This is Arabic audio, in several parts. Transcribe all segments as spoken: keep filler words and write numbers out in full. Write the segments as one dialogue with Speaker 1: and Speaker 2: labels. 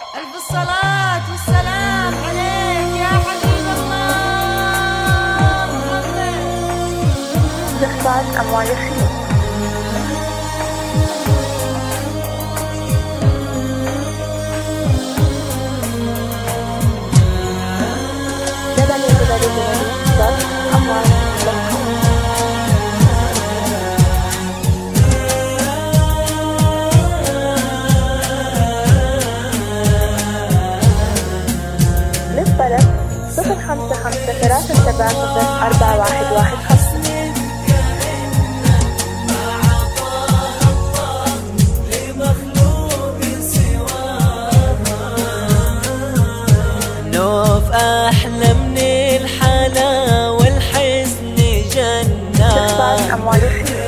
Speaker 1: ألف الصلاة والسلام عليك يا حبيب الله محمد.
Speaker 2: استخراج أموال الخير. للطلب صفر خمسة خمسة ثلاثة سبعة صفر أربعة واحد واحد خمسة.
Speaker 3: نوف أحلى من الحلا والحزن جنة.
Speaker 2: استخراج أموال الخير.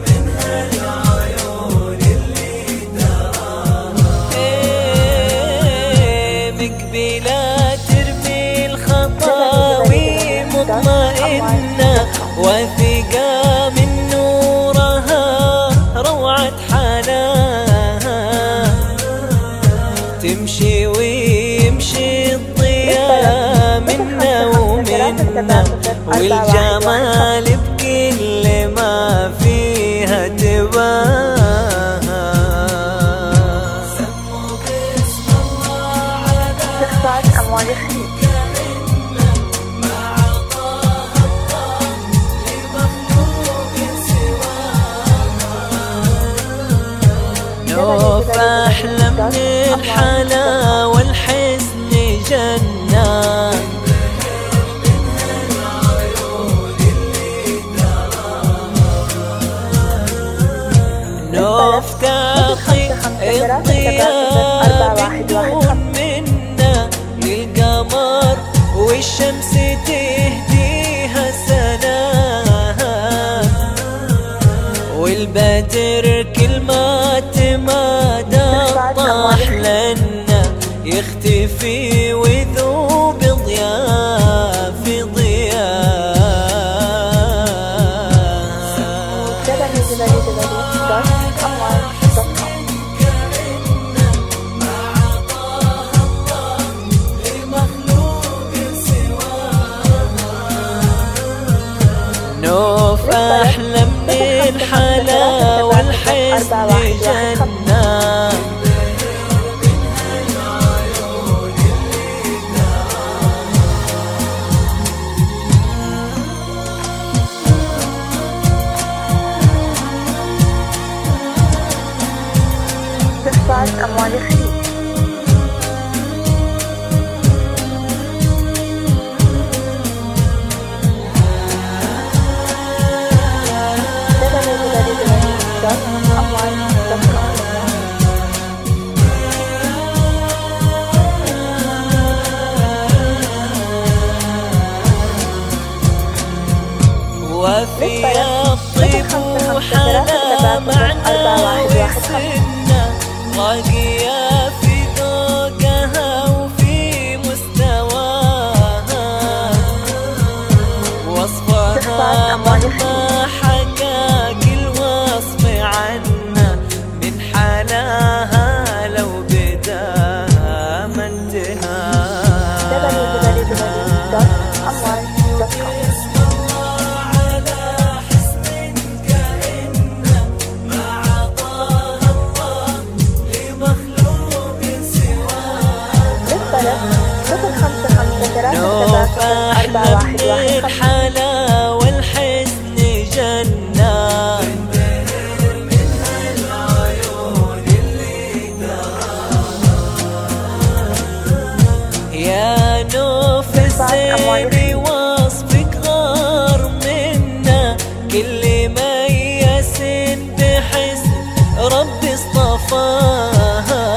Speaker 3: مطمئنة وثقة من نورها روعة حناها، تمشي ويمشي الضياء منا ومنا، والجمال بكل ما فيها تباها.
Speaker 2: استخراج أموال الخير.
Speaker 3: نوف أحلى من الحلا والحزن جنة. نوف تاخي الضياء بدون منا للقمر والشمس تهديها سلام، والبدر كل ما تمادى طاح لنا يختفي ويذوب ضياء في ضياء. نوف أحلى من الحلا والحزن جنة.
Speaker 2: استخراج أموال الخير.
Speaker 3: وفي الطيب وحلا معنا وسنة، راقية في ذوقها وفي مستواها، وصفها مهما حكى كل وصف عنا من حلاها لو بدا ما انتهى. نوف أحلى من الحلا والحزن جنة. يا نوف الزين وصفك غار منا، كل ميس بحسن ربي اصطفاها،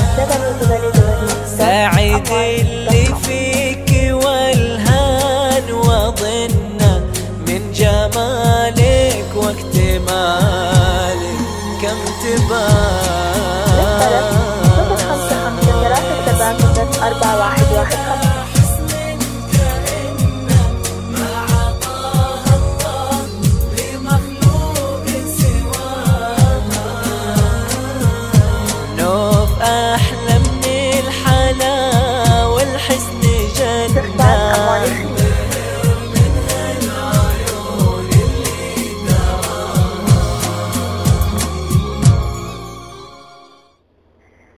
Speaker 3: سعيد اللي فيك والهان وظنه من جمالك واكتمالك كم تبان.
Speaker 2: أربعة واحد واحد خمسة.